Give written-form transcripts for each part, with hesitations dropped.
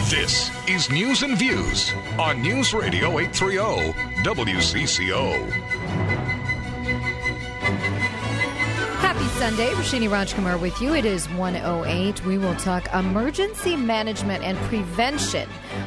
This is News and Views on News Radio 830 WCCO. Happy Sunday. Rashini Rajkumar with you. It is 1:08. We will talk emergency management and prevention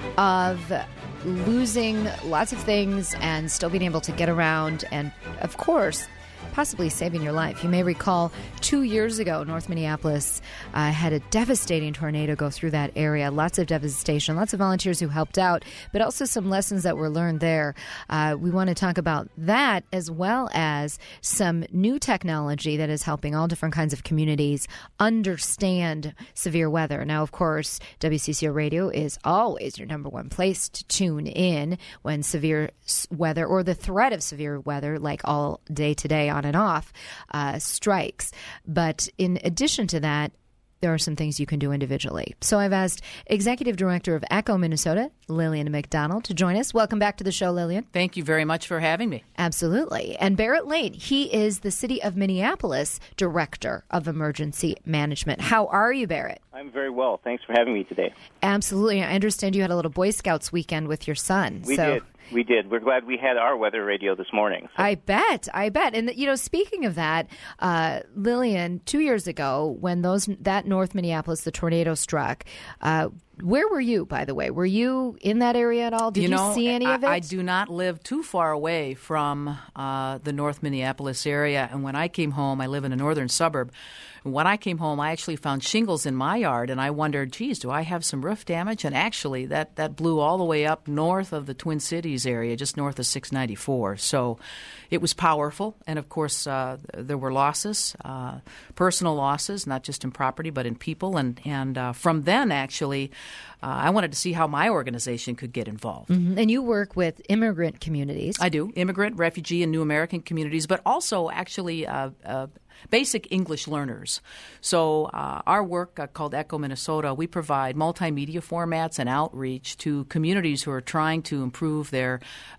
of losing lots of things and still being able to get around and, of course, possibly saving your life. You may recall 2 years ago, North Minneapolis had a devastating tornado go through that area. Lots of devastation, lots of volunteers who helped out, but also some lessons that were learned there. We want to talk about that as well as some new technology that is helping all different kinds of communities understand severe weather. Now, of course, WCCO Radio is always your number one place to tune in when severe weather or the threat of severe weather, like all day today on and off, strikes. But in addition to that, there are some things you can do individually. So I've asked Executive Director of ECHO Minnesota, Lillian McDonald, to join us. Welcome back to the show, Lillian. Thank you very much for having me. Absolutely. And Barrett Lane, he is the City of Minneapolis Director of Emergency Management. How are you, Barrett? I'm very well. Thanks for having me today. Absolutely. I understand you had a little Boy Scouts weekend with your son. We did. We're glad we had our weather radio this morning. So. I bet. And, speaking of that, Lillian, 2 years ago, when that North Minneapolis, the tornado struck, where were you, by the way? Were you in that area at all? Did you see any of it? I do not live too far away from the North Minneapolis area. And when I came home, I live in a northern suburb. When I came home, I actually found shingles in my yard, and I wondered, geez, do I have some roof damage? And actually, that blew all the way up north of the Twin Cities area, just north of 694. So it was powerful. And, of course, there were losses, personal losses, not just in property but in people. And from then, actually, I wanted to see how my organization could get involved. Mm-hmm. And you work with immigrant communities. I do. Immigrant, refugee, and new American communities, but also actually basic English learners. So our work called ECHO Minnesota, we provide multimedia formats and outreach to communities who are trying to improve their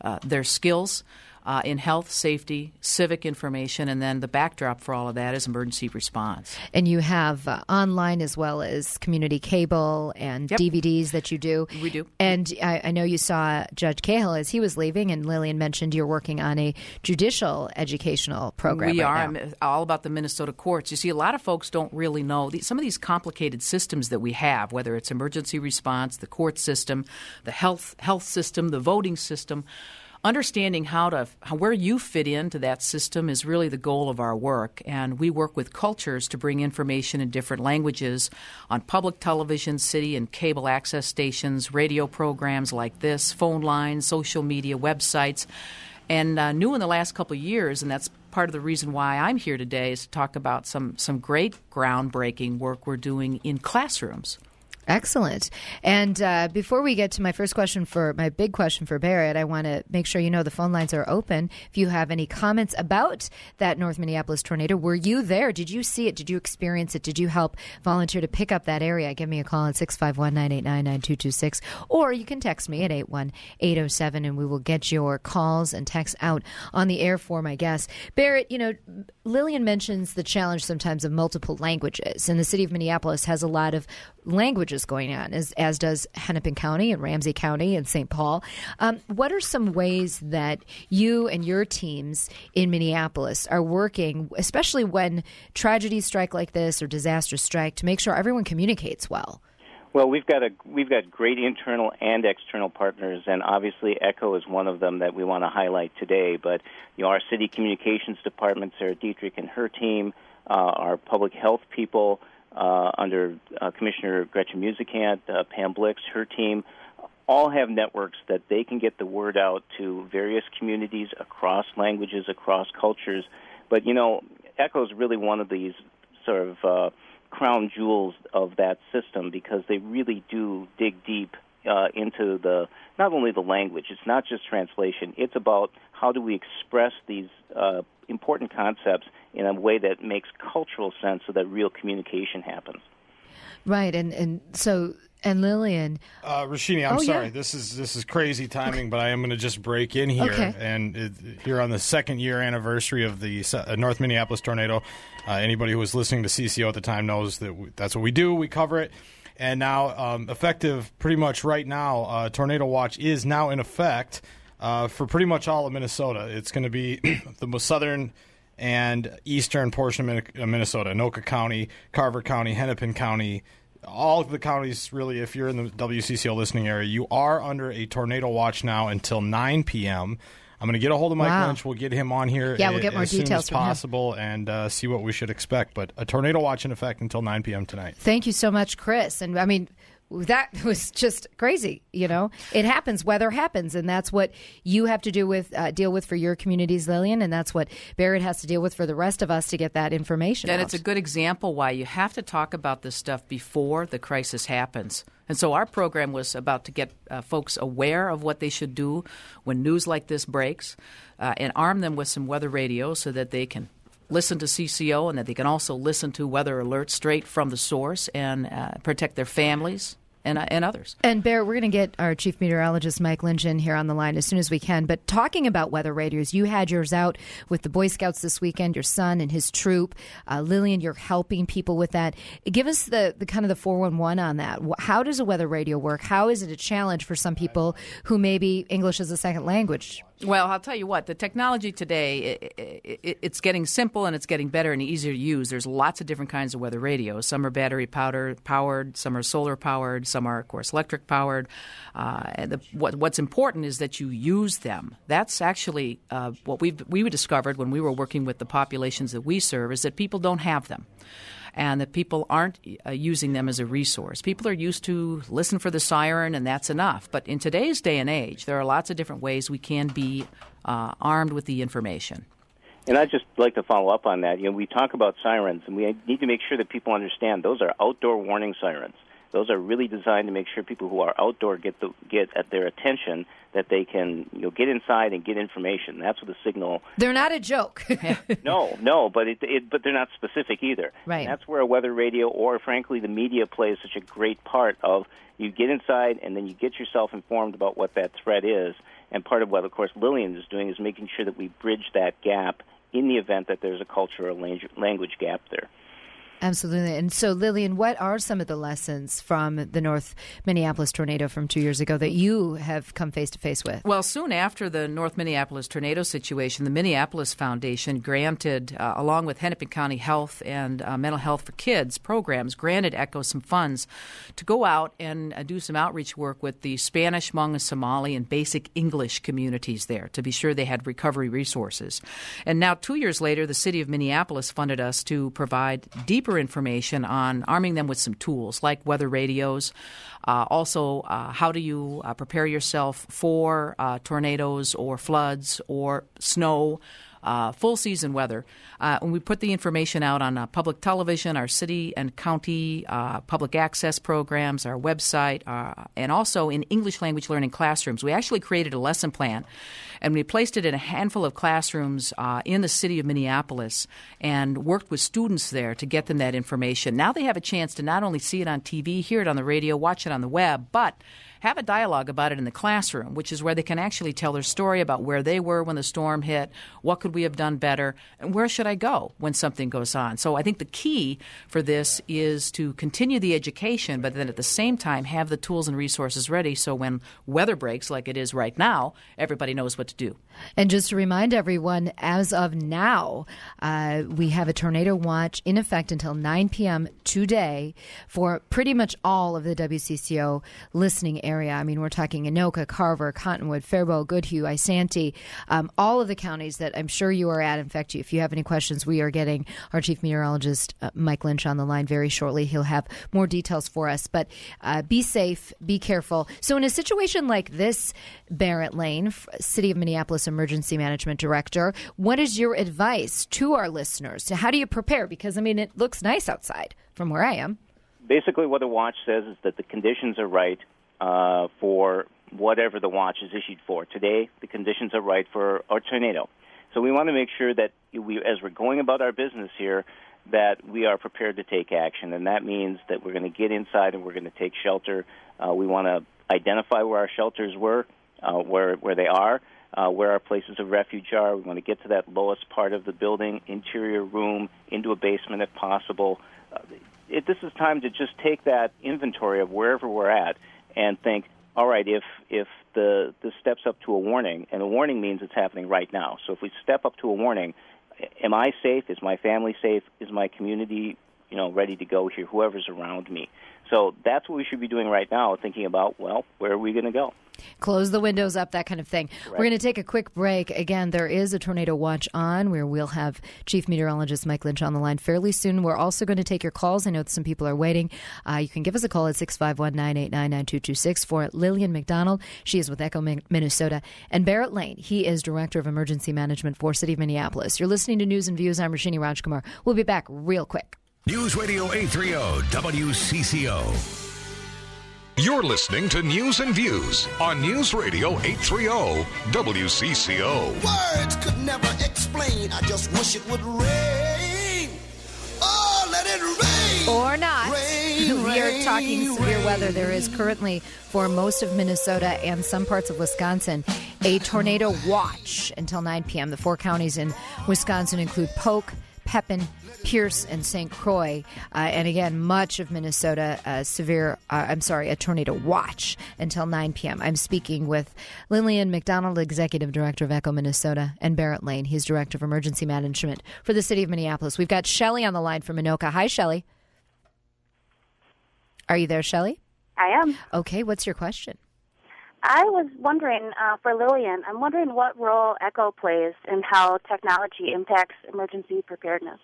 skills in health, safety, civic information, and then the backdrop for all of that is emergency response. And you have online as well as community cable and DVDs that you do. We do. And I know you saw Judge Cahill as he was leaving, and Lillian mentioned you're working on a judicial educational program. We are. I'm all about the Minnesota courts. You see, a lot of folks don't really know some of these complicated systems that we have, whether it's emergency response, the court system, the health system, the voting system. Understanding where you fit into that system is really the goal of our work, and we work with cultures to bring information in different languages on public television, city and cable access stations, radio programs like this, phone lines, social media, websites. And new in the last couple of years, and that's part of the reason why I'm here today, is to talk about some great groundbreaking work we're doing in classrooms. Excellent. And before we get to my big question for Barrett, I want to make sure you know the phone lines are open. If you have any comments about that North Minneapolis tornado, were you there? Did you see it? Did you experience it? Did you help volunteer to pick up that area? Give me a call at 651-989-9226, or you can text me at 81807, and we will get your calls and texts out on the air for my guests. Barrett, Lillian mentions the challenge sometimes of multiple languages, and the city of Minneapolis has a lot of languages going on, as does Hennepin County and Ramsey County and St. Paul. What are some ways that you and your teams in Minneapolis are working, especially when tragedies strike like this or disasters strike, to make sure everyone communicates well? Well, we've got great internal and external partners, and obviously ECHO is one of them that we want to highlight today. But our city communications department, Sarah Dietrich and her team, our public health people, under Commissioner Gretchen Musicant, Pam Blix, her team, all have networks that they can get the word out to various communities across languages, across cultures. But, ECHO is really one of these sort of crown jewels of that system, because they really do dig deep into not only the language. It's not just translation. It's about how do we express these important concepts in a way that makes cultural sense so that real communication happens. Right, and Lillian, Rashini, I'm sorry. Yeah. This is crazy timing, but I am going to just break in here. Okay. And here on the second year anniversary of the North Minneapolis tornado, anybody who was listening to CCO at the time knows that that's what we do. We cover it. And now, effective pretty much right now, Tornado Watch is now in effect for pretty much all of Minnesota. It's going to be the most southern and eastern portion of Minnesota, Anoka County, Carver County, Hennepin County, all of the counties, really, if you're in the WCCO listening area, you are under a tornado watch now until 9 p.m. I'm going to get a hold of Mike Lynch. We'll get him on here we'll get more as details soon as from possible and see what we should expect. But a tornado watch in effect until 9 p.m. tonight. Thank you so much, Chris. And, I mean, that was just crazy. You know, it happens. Weather happens, and that's what you have to deal with for your communities, Lillian, and that's what Barrett has to deal with for the rest of us to get that information And out. it's a good example why you have to talk about this stuff before the crisis happens. And so our program was about to get folks aware of what they should do when news like this breaks and arm them with some weather radios so that they can listen to CCO and that they can also listen to weather alerts straight from the source and protect their families and others. And Barrett, we're going to get our chief meteorologist, Mike Lynch, in here on the line as soon as we can. But talking about weather radios, you had yours out with the Boy Scouts this weekend, your son and his troop. Lillian, you're helping people with that. Give us the kind of the 411 on that. How does a weather radio work? How is it a challenge for some people who maybe English is a second language? Well, I'll tell you what, the technology today, it's getting simple and it's getting better and easier to use. There's lots of different kinds of weather radios. Some are battery powered, some are solar powered, some are, of course, electric powered. What's important is that you use them. That's actually what we discovered when we were working with the populations that we serve, is that people don't have them. And that people aren't using them as a resource. People are used to listen for the siren, and that's enough. But in today's day and age, there are lots of different ways we can be armed with the information. And I'd just like to follow up on that. You know, we talk about sirens, and we need to make sure that people understand those are outdoor warning sirens. Those are really designed to make sure people who are outdoor get at their attention, that they can get inside and get information. That's what the signal. They're not a joke. No, but but they're not specific either. Right. And that's where a weather radio, or frankly the media, plays such a great part of. You get inside and then you get yourself informed about what that threat is. And part of what, of course, Lillian is doing is making sure that we bridge that gap in the event that there's a cultural language gap there. Absolutely. And so, Lillian, what are some of the lessons from the North Minneapolis tornado from 2 years ago that you have come face-to-face with? Well, soon after the North Minneapolis tornado situation, the Minneapolis Foundation granted, along with Hennepin County Health and Mental Health for Kids programs, granted ECHO some funds to go out and do some outreach work with the Spanish, Hmong, and Somali and basic English communities there to be sure they had recovery resources. And now, 2 years later, the city of Minneapolis funded us to provide deeper information on arming them with some tools like weather radios. Also, how do you prepare yourself for tornadoes or floods or snow, full season weather. And we put the information out on public television, our city and county public access programs, our website, and also in English language learning classrooms. We actually created a lesson plan, and we placed it in a handful of classrooms in the city of Minneapolis and worked with students there to get them that information. Now they have a chance to not only see it on TV, hear it on the radio, watch it on the web, but have a dialogue about it in the classroom, which is where they can actually tell their story about where they were when the storm hit, what could we have done better, and where should I go when something goes on. So I think the key for this is to continue the education, but then at the same time have the tools and resources ready so when weather breaks like it is right now, everybody knows what to do. And just to remind everyone, as of now, we have a tornado watch in effect until 9 p.m. today for pretty much all of the WCCO listening area. I mean, we're talking Anoka, Carver, Cottonwood, Faribault, Goodhue, Isanti, all of the counties that I'm sure you are at. In fact, if you have any questions, we are getting our chief meteorologist, Mike Lynch, on the line very shortly. He'll have more details for us. But be safe, be careful. So in a situation like this, Barrett Lane, City of Minneapolis Emergency Management Director, what is your advice to our listeners? How do you prepare? Because, I mean, it looks nice outside from where I am. Basically, what the watch says is that the conditions are right for whatever the watch is issued for. Today, the conditions are right for a tornado. So we want to make sure that as we're going about our business here, that we are prepared to take action. And that means that we're going to get inside and we're going to take shelter. We want to identify where our shelters were, where they are, where our places of refuge are. We want to get to that lowest part of the building, interior room, into a basement if possible. this is time to just take that inventory of wherever we're at and think, all right, if this steps up to a warning, and a warning means it's happening right now. So if we step up to a warning, am I safe? Is my family safe? Is my community, ready to go here? Whoever's around me. So that's what we should be doing right now, thinking about, well, where are we going to go? Close the windows up, that kind of thing. Correct. We're going to take a quick break. Again, there is a tornado watch on where we'll have Chief Meteorologist Mike Lynch on the line fairly soon. We're also going to take your calls. I know that some people are waiting. You can give us a call at 651-989-9226 for Lillian McDonald. She is with Echo Minnesota. And Barrett Lane, he is Director of Emergency Management for City of Minneapolis. You're listening to News and Views. I'm Roshini Rajkumar. We'll be back real quick. News Radio 830 WCCO. You're listening to News and Views on News Radio 830 WCCO. Words could never explain. I just wish it would rain. Oh, let it rain. Or not. Rain, we are talking rain, severe rain. weather. There is currently, for most of Minnesota and some parts of Wisconsin, a tornado watch until 9 p.m. The 4 counties in Wisconsin include Polk, Pepin, Pierce, and St. Croix. And again, much of Minnesota, a tornado watch until 9 p.m. I'm speaking with Lillian McDonald, Executive Director of Echo Minnesota, and Barrett Lane. He's Director of Emergency Management for the City of Minneapolis. We've got Shelley on the line from Anoka. Hi, Shelley. Are you there, Shelley? I am. Okay, what's your question? I was wondering, for Lillian, I'm wondering what role ECHO plays in how technology impacts emergency preparedness.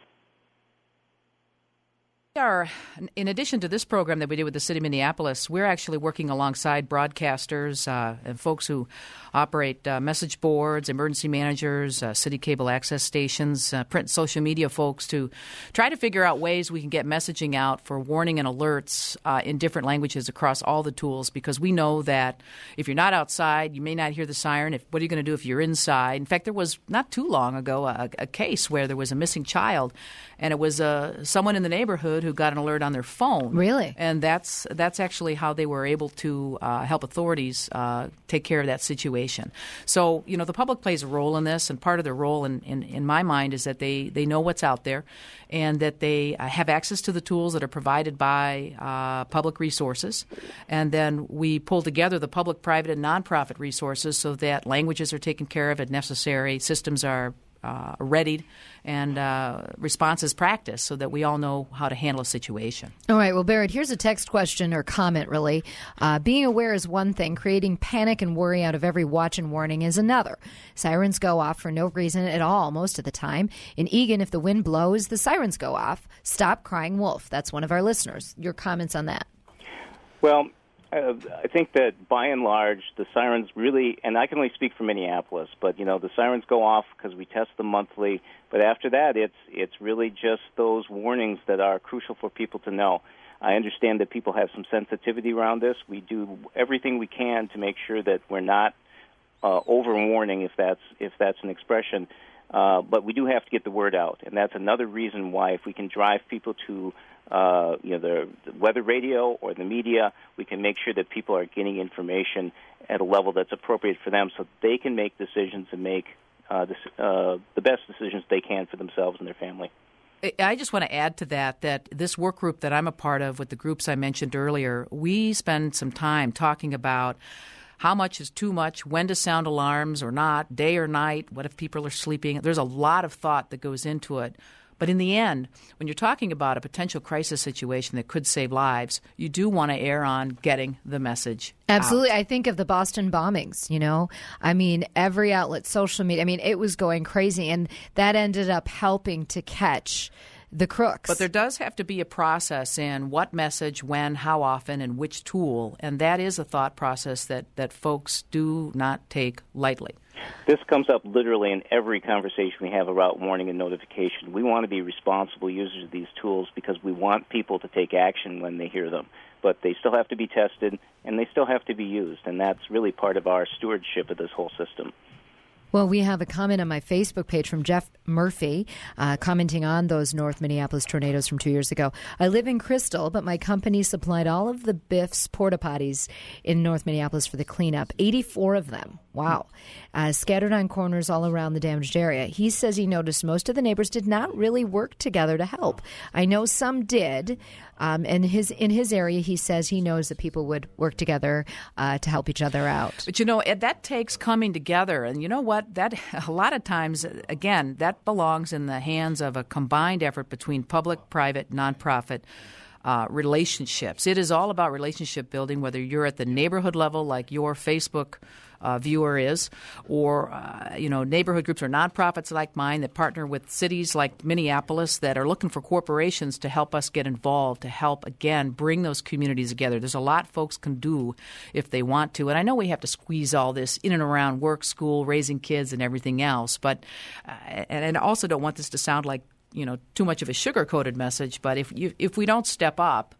In addition to this program that we did with the City of Minneapolis, we're actually working alongside broadcasters and folks who operate message boards, emergency managers, city cable access stations, print and social media folks to try to figure out ways we can get messaging out for warning and alerts in different languages across all the tools, because we know that if you're not outside, you may not hear the siren. What are you going to do if you're inside? In fact, there was not too long ago a case where there was a missing child, and it was someone in the neighborhood who got an alert on their phone. Really? And that's actually how they were able to help authorities take care of that situation. So, the public plays a role in this, and part of their role in my mind is that they know what's out there and that they have access to the tools that are provided by public resources. And then we pull together the public, private, and nonprofit resources so that languages are taken care of if necessary, systems are readied, and responses practiced so that we all know how to handle a situation. All right. Well, Barrett, here's a text question or comment, really. Being aware is one thing. Creating panic and worry out of every watch and warning is another. Sirens go off for no reason at all most of the time. In Eagan, if the wind blows, the sirens go off. Stop crying wolf. That's one of our listeners. Your comments on that? Well, I think that by and large, the sirens really, and I can only speak for Minneapolis, but the sirens go off because we test them monthly. But after that, it's really just those warnings that are crucial for people to know. I understand that people have some sensitivity around this. We do everything we can to make sure that we're not over-warning, if that's an expression. But we do have to get the word out, and that's another reason why if we can drive people to the weather radio or the media, we can make sure that people are getting information at a level that's appropriate for them so they can make decisions and make the best decisions they can for themselves and their family. I just want to add to that this work group that I'm a part of with the groups I mentioned earlier, we spend some time talking about how much is too much, when to sound alarms or not, day or night, what if people are sleeping. There's a lot of thought that goes into it. But in the end, when you're talking about a potential crisis situation that could save lives, you do want to err on getting the message Absolutely. out. I think of the Boston bombings, every outlet, social media. It was going crazy, and that ended up helping to catch the crooks. But there does have to be a process in what message, when, how often, and which tool, and that is a thought process that folks do not take lightly. This comes up literally in every conversation we have about warning and notification. We want to be responsible users of these tools because we want people to take action when they hear them. But they still have to be tested, and they still have to be used, and that's really part of our stewardship of this whole system. Well, we have a comment on my Facebook page from Jeff Murphy commenting on those North Minneapolis tornadoes from 2 years ago. I live in Crystal, but my company supplied all of the Biff's porta potties in North Minneapolis for the cleanup, 84 of them. Wow. Scattered on corners all around the damaged area. He says he noticed most of the neighbors did not really work together to help. I know some did. And in his area, he says he knows that people would work together to help each other out. But, that takes coming together. And you know what? That a lot of times, again, that belongs in the hands of a combined effort between public, private, nonprofit relationships. It is all about relationship building, whether you're at the neighborhood level like your Facebook viewer is, or neighborhood groups or nonprofits like mine that partner with cities like Minneapolis that are looking for corporations to help us get involved, to help, again, bring those communities together. There's a lot folks can do if they want to. And I know we have to squeeze all this in and around work, school, raising kids, and everything else. But and I also don't want this to sound like too much of a sugar-coated message, but if we don't step up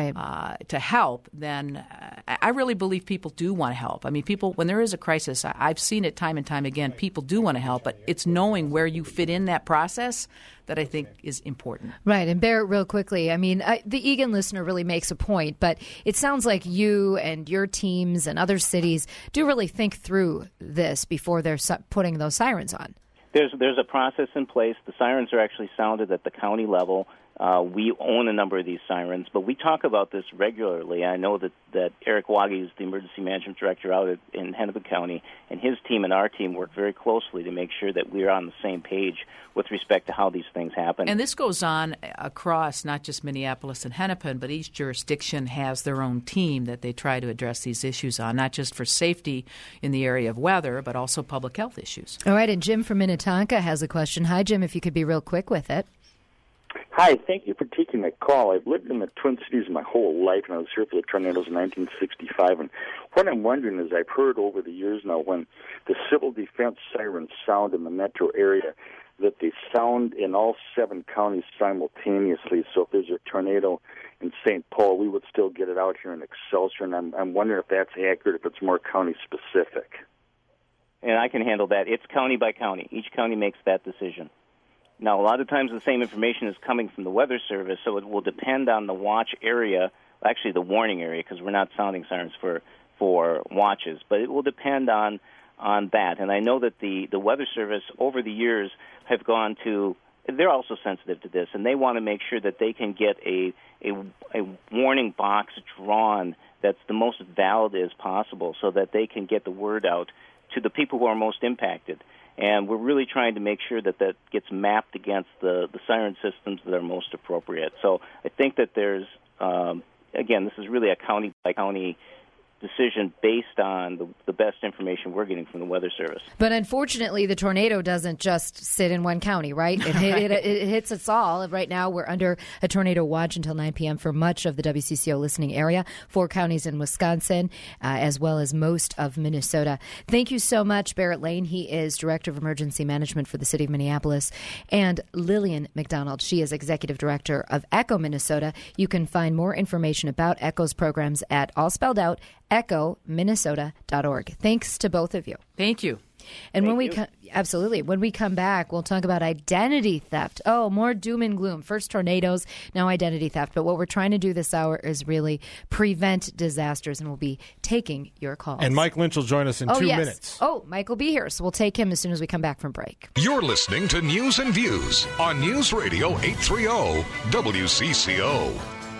to help, then I really believe people do want to help. I mean, people, when there is a crisis, I've seen it time and time again, people do want to help, but it's knowing where you fit in that process that I think is important. Right, and Barrett, real quickly, I mean, the Eagan listener really makes a point, but it sounds like you and your teams and other cities do really think through this before they're putting those sirens on. There's a process in place. The sirens are actually sounded at the county level. We own a number of these sirens, but we talk about this regularly. I know that Eric Wage is the emergency management director out in Hennepin County, and his team and our team work very closely to make sure that we're on the same page with respect to how these things happen. And this goes on across not just Minneapolis and Hennepin, but each jurisdiction has their own team that they try to address these issues on, not just for safety in the area of weather, but also public health issues. All right, and Jim from Minnetonka has a question. Hi, Jim, if you could be real quick with it. Hi, thank you for taking the call. I've lived in the Twin Cities my whole life, and I was here for the tornadoes in 1965. And what I'm wondering is, I've heard over the years now, when the civil defense sirens sound in the metro area, that they sound in all 7 counties simultaneously. So if there's a tornado in St. Paul, we would still get it out here in Excelsior. And I'm wondering if that's accurate, if it's more county specific. And I can handle that. It's county by county. Each county makes that decision. Now, a lot of times the same information is coming from the Weather Service, so it will depend on the watch area, actually the warning area, because we're not sounding sirens for watches, but it will depend on that. And I know that the Weather Service over the years have gone to, they're also sensitive to this, and they want to make sure that they can get a warning box drawn that's the most valid as possible so that they can get the word out to the people who are most impacted. And we're really trying to make sure that gets mapped against the siren systems that are most appropriate. So I think that there's, again, this is really a county-by-county decision based on the best information we're getting from the Weather Service. But unfortunately, the tornado doesn't just sit in one county, right? It hits us all. Right now, we're under a tornado watch until 9 p.m. for much of the WCCO listening area, 4 counties in Wisconsin, as well as most of Minnesota. Thank you so much, Barrett Lane. He is Director of Emergency Management for the City of Minneapolis. And Lillian McDonald, she is Executive Director of ECHO Minnesota. You can find more information about ECHO's programs at, all spelled out, echominnesota.org. Thanks to both of you. Thank you. And when we come back, we'll talk about identity theft. Oh, more doom and gloom. First tornadoes, now identity theft. But what we're trying to do this hour is really prevent disasters, and we'll be taking your calls. And Mike Lynch will join us in 2 minutes. Oh, Mike will be here, so we'll take him as soon as we come back from break. You're listening to News and Views on News Radio 830 WCCO.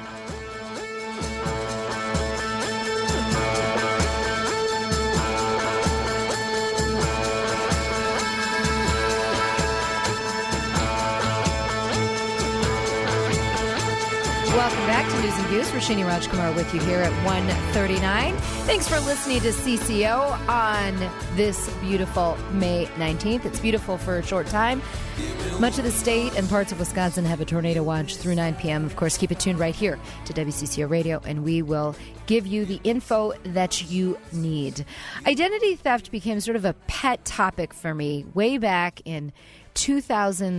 Welcome back to News and Views. Rashini Rajkumar with you here at 1:39. Thanks for listening to CCO on this beautiful May 19th. It's beautiful for a short time. Much of the state and parts of Wisconsin have a tornado watch through 9 p.m. Of course, keep it tuned right here to WCCO Radio, and we will give you the info that you need. Identity theft became sort of a pet topic for me way back in 2013.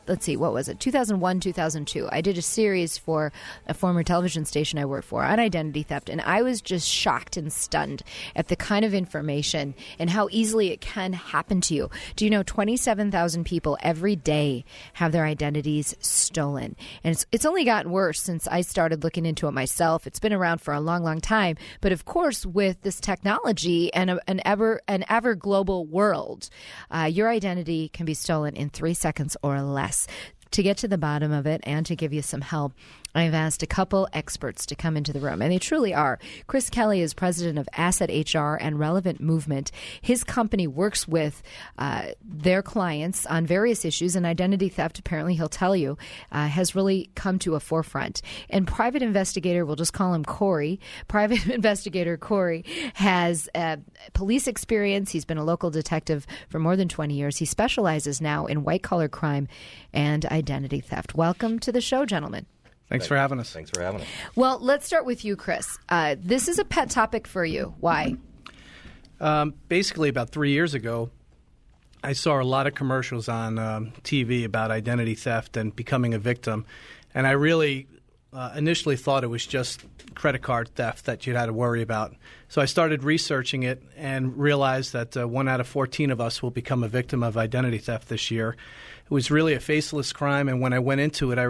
let's see, what was it? 2001, 2002. I did a series for a former television station I worked for on identity theft, and I was just shocked and stunned at the kind of information and how easily it can happen to you. Do you know 27,000 people every day have their identities stolen? And it's only gotten worse since I started looking into it myself. It's been around for a long, long time. But of course, with this technology and an ever global world, your identity can be stolen in 3 seconds or less. To get to the bottom of it and to give you some help, I've asked a couple experts to come into the room, and they truly are. Chris Kelly is president of Asset HR and Relevant Movement. His company works with their clients on various issues, and identity theft, apparently he'll tell you, has really come to a forefront. And private investigator, we'll just call him Corey. Private investigator Corey has police experience. He's been a local detective for more than 20 years. He specializes now in white-collar crime and identity theft. Welcome to the show, gentlemen. Thanks for having us. Thanks for having us. Well, let's start with you, Chris. This is a pet topic for you. Why? Basically, about 3 years ago, I saw a lot of commercials on TV about identity theft and becoming a victim. And I really initially thought it was just credit card theft that you had to worry about. So I started researching it and realized that 1 out of 14 of us will become a victim of identity theft this year. It was really a faceless crime, and when I went into it,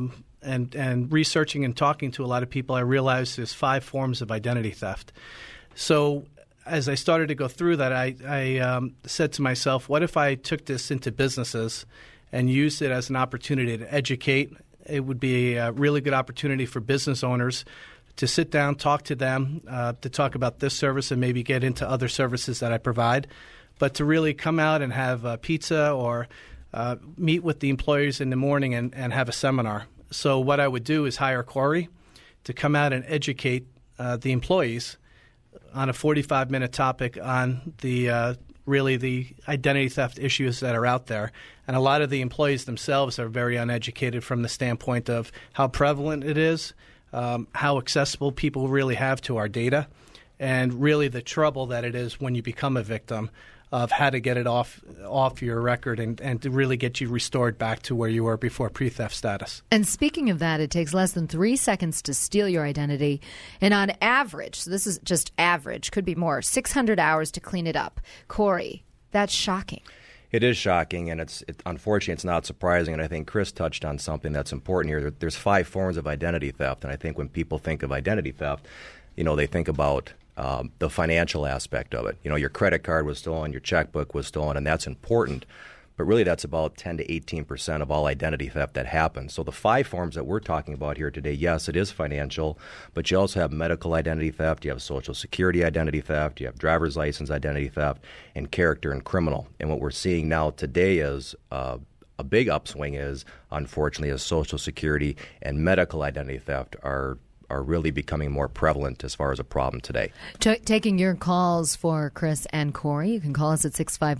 and researching and talking to a lot of people, I realized there's 5 forms of identity theft. So as I started to go through that, I said to myself, what if I took this into businesses and used it as an opportunity to educate? It would be a really good opportunity for business owners to sit down, talk to them, to talk about this service and maybe get into other services that I provide, but to really come out and have pizza or meet with the employees in the morning and have a seminar. So what I would do is hire Corey to come out and educate the employees on a 45-minute topic on the really the identity theft issues that are out there. And a lot of the employees themselves are very uneducated from the standpoint of how prevalent it is, how accessible people really have to our data, and really the trouble that it is when you become a victim of how to get it off your record and to really get you restored back to where you were before pre-theft status. And speaking of that, it takes less than 3 seconds to steal your identity. And on average, so this is just average, could be more, 600 hours to clean it up. Corey, that's shocking. It is shocking, and unfortunately, it's not surprising. And I think Chris touched on something that's important here. There's 5 forms of identity theft, and I think when people think of identity theft, they think about the financial aspect of it. Your credit card was stolen, your checkbook was stolen, and that's important. But really, that's about 10 to 18% of all identity theft that happens. So the 5 forms that we're talking about here today, yes, it is financial, but you also have medical identity theft, you have Social Security identity theft, you have driver's license identity theft, and character and criminal. And what we're seeing now today is a big upswing is, unfortunately, is Social Security and medical identity theft are really becoming more prevalent as far as a problem today. Taking your calls for Chris and Corey, you can call us at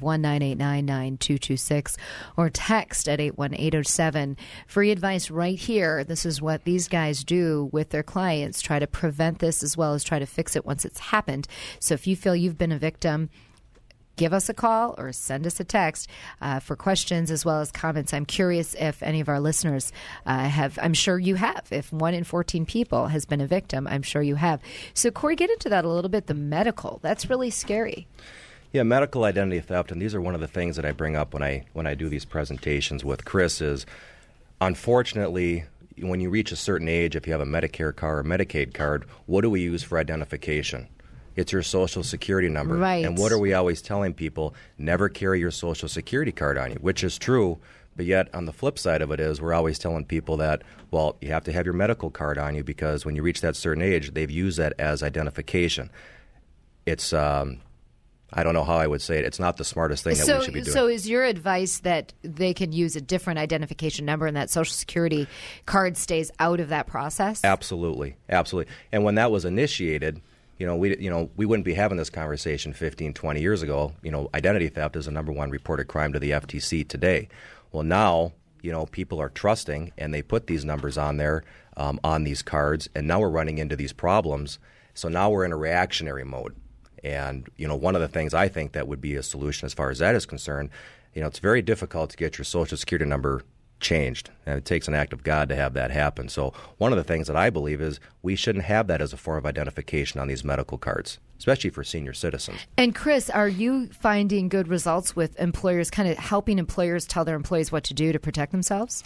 651-989-9226 or text at 81807. Free advice right here. This is what these guys do with their clients, try to prevent this as well as try to fix it once it's happened. So if you feel you've been a victim, give us a call or send us a text for questions as well as comments. I'm curious if any of our listeners have. I'm sure you have. If 1 in 14 people has been a victim, I'm sure you have. So, Corey, get into that a little bit, the medical. That's really scary. Yeah, medical identity theft, and these are one of the things that I bring up when I do these presentations with Chris is, unfortunately, when you reach a certain age, if you have a Medicare card or Medicaid card, what do we use for identification? It's your Social Security number. Right. And what are we always telling people? Never carry your Social Security card on you, which is true. But yet, on the flip side of it is, we're always telling people that, well, you have to have your medical card on you because when you reach that certain age, they've used that as identification. It's, I don't know how I would say it. It's not the smartest thing that we should be doing. So is your advice that they can use a different identification number and that Social Security card stays out of that process? Absolutely. Absolutely. And when that was initiated, we wouldn't be having this conversation 15, 20 years ago. Identity theft is the number 1 reported crime to the FTC today. Well, now, people are trusting, and they put these numbers on there, on these cards, and now we're running into these problems. So now we're in a reactionary mode. And, one of the things I think that would be a solution as far as that is concerned, it's very difficult to get your Social Security number changed. And it takes an act of God to have that happen. So one of the things that I believe is we shouldn't have that as a form of identification on these medical cards, especially for senior citizens. And Chris, are you finding good results with employers, kind of helping employers tell their employees what to do to protect themselves?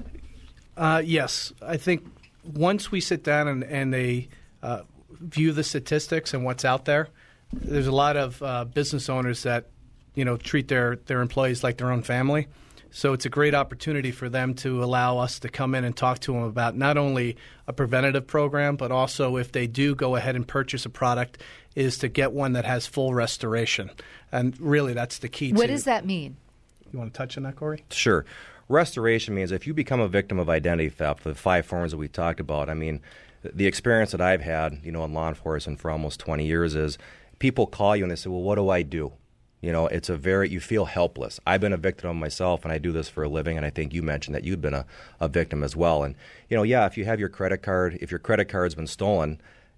Yes. I think once we sit down and they view the statistics and what's out there, there's a lot of business owners that treat their employees like their own family. So it's a great opportunity for them to allow us to come in and talk to them about not only a preventative program, but also if they do go ahead and purchase a product, is to get one that has full restoration. And really, that's the key. What does that mean? You want to touch on that, Corey? Sure. Restoration means if you become a victim of identity theft, the 5 forms that we talked about, I mean, the experience that I've had, in law enforcement for almost 20 years is people call you and they say, well, what do I do? You feel helpless. I've been a victim myself, and I do this for a living, and I think you mentioned that you've been a victim as well. And, if you have your credit card, if your credit card's been stolen,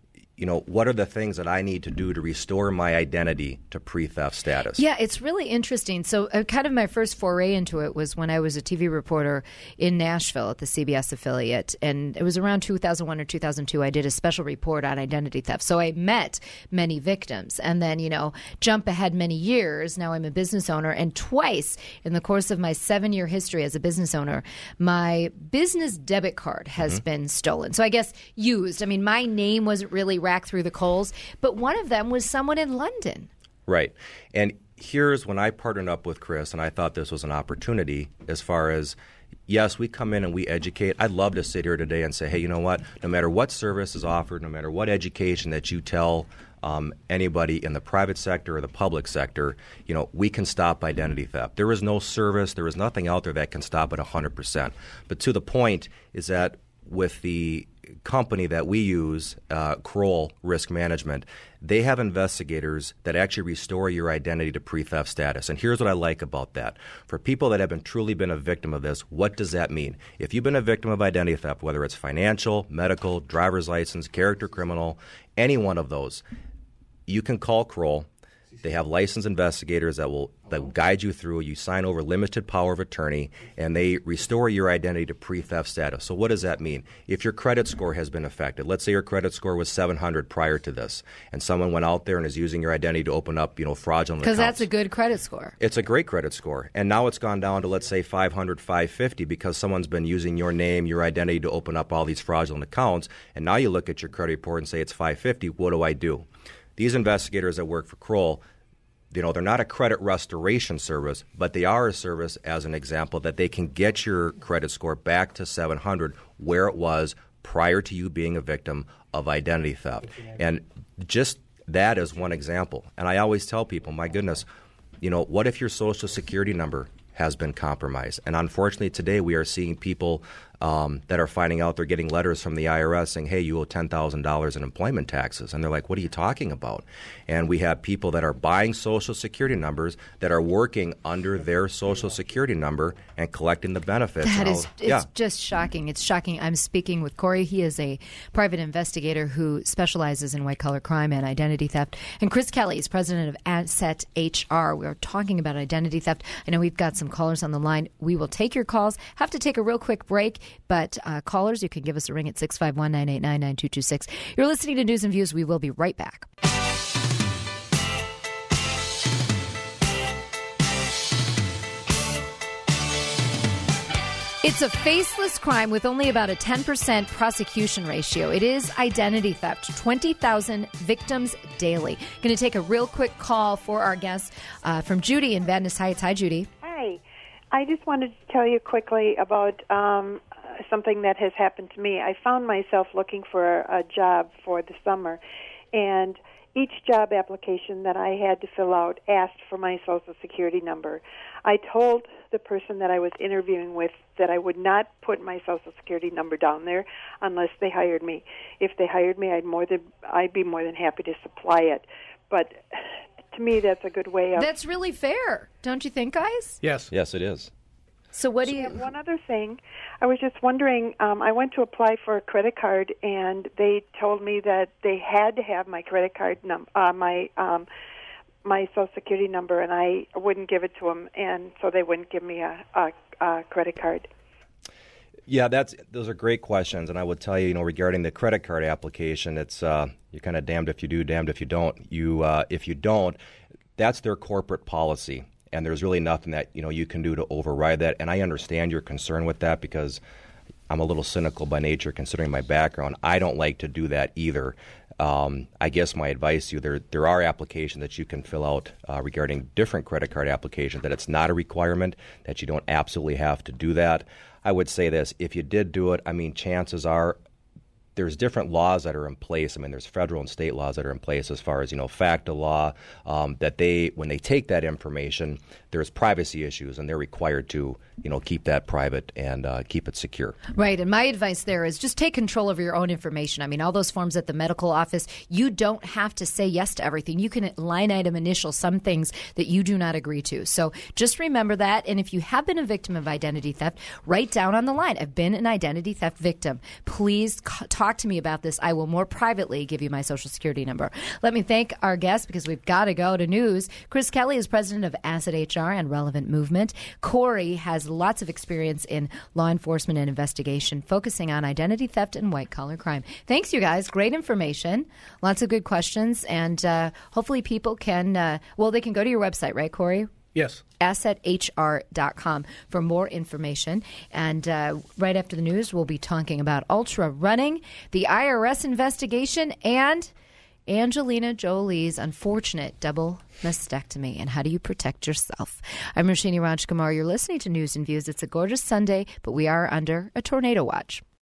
what are the things that I need to do to restore my identity to pre-theft status? Yeah, it's really interesting. So kind of my first foray into it was when I was a TV reporter in Nashville at the CBS affiliate. And it was around 2001 or 2002. I did a special report on identity theft. So I met many victims. And then, jump ahead many years. Now I'm a business owner. And twice in the course of my 7-year history as a business owner, my business debit card has been stolen. So I guess used. I mean, my name wasn't really racked through the coals, but one of them was someone in London. Right. And here's when I partnered up with Chris, and I thought this was an opportunity as far as, yes, we come in and we educate. I'd love to sit here today and say, hey, you know what? No matter what service is offered, no matter what education that you tell anybody in the private sector or the public sector, we can stop identity theft. There is no service, there is nothing out there that can stop it 100%. But to the point is that with the company that we use, Kroll Risk Management, they have investigators that actually restore your identity to pre-theft status. And here's what I like about that. For people that have truly been a victim of this, what does that mean? If you've been a victim of identity theft, whether it's financial, medical, driver's license, character criminal, any one of those, you can call Kroll. They have licensed investigators that will guide you through. You sign over limited power of attorney, and they restore your identity to pre-theft status. So what does that mean? If your credit score has been affected, let's say your credit score was 700 prior to this, and someone went out there and is using your identity to open up, fraudulent accounts. Because that's a good credit score. It's a great credit score. And now it's gone down to, let's say, 500, 550 because someone's been using your name, your identity to open up all these fraudulent accounts, and now you look at your credit report and say it's 550. What do I do? These investigators that work for Kroll, they're not a credit restoration service, but they are a service, as an example, that they can get your credit score back to 700 where it was prior to you being a victim of identity theft. And just that is one example. And I always tell people, my goodness, what if your Social Security number has been compromised? And unfortunately today we are seeing people that are finding out they're getting letters from the IRS saying, hey, you owe $10,000 in employment taxes. And they're like, what are you talking about? And we have people that are buying Social Security numbers that are working under their Social Security number and collecting the benefits. It's just shocking. It's shocking. I'm speaking with Corey. He is a private investigator who specializes in white-collar crime and identity theft. And Chris Kelly is president of Asset HR. We're talking about identity theft. I know we've got some callers on the line. We will take your calls. Have to take a real quick break. But callers, you can give us a ring at 651-989-9226. You're listening to News and Views. We will be right back. It's a faceless crime with only about a 10% prosecution ratio. It is identity theft. 20,000 victims daily. Going to take a real quick call for our guest from Judy in Vadnais Heights. Hi, Judy. Hi. I just wanted to tell you quickly about something that has happened to me. I found myself looking for a job for the summer, and each job application that I had to fill out asked for my Social Security number. I told the person that I was interviewing with that I would not put my Social Security number down there unless they hired me. If they hired me, I'd be more than happy to supply it. But to me, that's a good way of... That's really fair, don't you think, guys? Yes. Yes, it is. So what do you... One other thing, I was just wondering, I went to apply for a credit card, and they told me that they had to have my credit card my Social Security number, and I wouldn't give it to them, and so they wouldn't give me a credit card. Yeah, those are great questions, and I would tell you, regarding the credit card application, it's you're kind of damned if you do, damned if you don't. If you don't, that's their corporate policy, and there's really nothing that you can do to override that. And I understand your concern with that because I'm a little cynical by nature, considering my background. I don't like to do that either. I guess my advice to you, there are applications that you can fill out regarding different credit card applications, that it's not a requirement, that you don't absolutely have to do that. I would say this, if you did do it, chances are there's different laws that are in place. There's federal and state laws that are in place as far as, FACTA law, that when they take that information, there's privacy issues, and they're required to, keep that private and keep it secure. Right. And my advice there is just take control of your own information. All those forms at the medical office, you don't have to say yes to everything. You can line item initial some things that you do not agree to. So just remember that. And if you have been a victim of identity theft, write down on the line, I've been an identity theft victim. Please talk to me about this. I will more privately give you my Social Security number. Let me thank our guest because we've got to go to news. Chris Kelly is president of Asset HR and Relevant Movement. Corey has lots of experience in law enforcement and investigation, focusing on identity theft and white-collar crime. Thanks, you guys. Great information. Lots of good questions. And hopefully people can, they can go to your website, right, Corey? Yes. AssetHR.com for more information. And right after the news, we'll be talking about ultra running, the IRS investigation, and Angelina Jolie's unfortunate double mastectomy. And how do you protect yourself? I'm Roshini Rajkumar. You're listening to News and Views. It's a gorgeous Sunday, but we are under a tornado watch.